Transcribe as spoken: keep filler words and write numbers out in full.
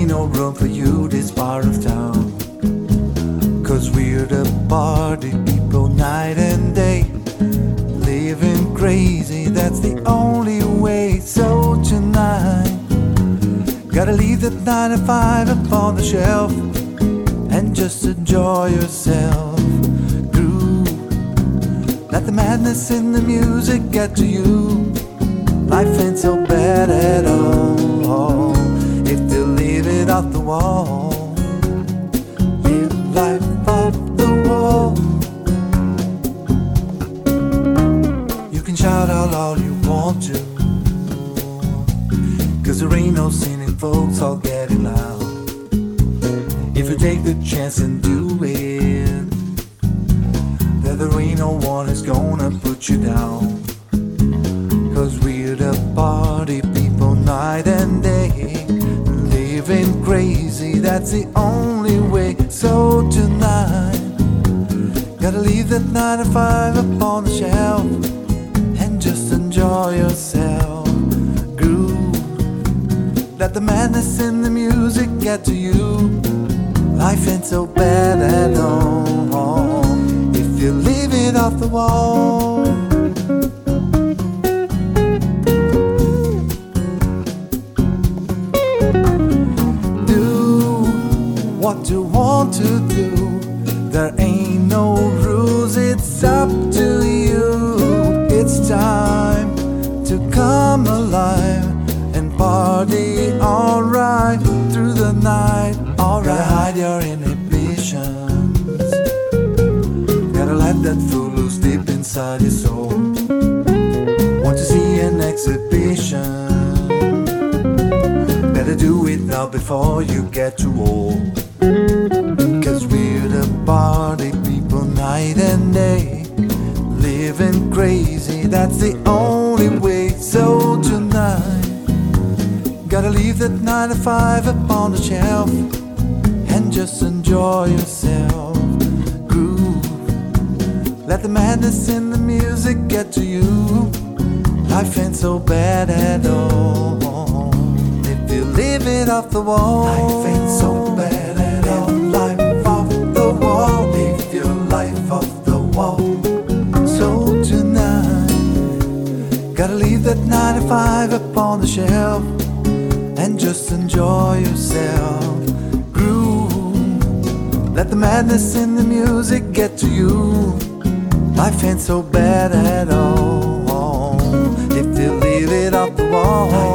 ain't no room for you this part of town. Cause we're the party people night and day, living crazy, that's the only way. So tonight, gotta leave that nine to five upon the shelf and just enjoy yourself. Groove, let the madness in the music get to you. Life ain't so bad at all if you leave it off the wall. Live life off the wall. You can shout out all you want to, cause there ain't no sin in folks all getting loud. If you take the chance and do it, then there ain't no one who's gonna put you down. Cause we're the party people night and day, living crazy, that's the only way. So tonight, gotta leave that nine to five upon the shelf and just enjoy yourself. Groove, let the madness in the music get to you. Life ain't so bad at all if you leave it off the wall. What you want to do, there ain't no rules, it's up to you. It's time to come alive and party alright through the night. Alright, gotta hide your inhibitions, gotta let that fool loose deep inside your soul. Want to see an exhibition, better do it now before you get too old. Cause we're the party people night and day, living crazy, that's the only way. So tonight, gotta leave that nine to five upon the shelf and just enjoy yourself. Groove, let the madness in the music get to you. Life ain't so bad at all if you leave it off the wall. Life ain't so bad. Life off the wall, leave your life off the wall. So tonight, gotta leave that nine to five upon the shelf and just enjoy yourself. Groove, let the madness in the music get to you. Life ain't so bad at all if you leave it off the wall.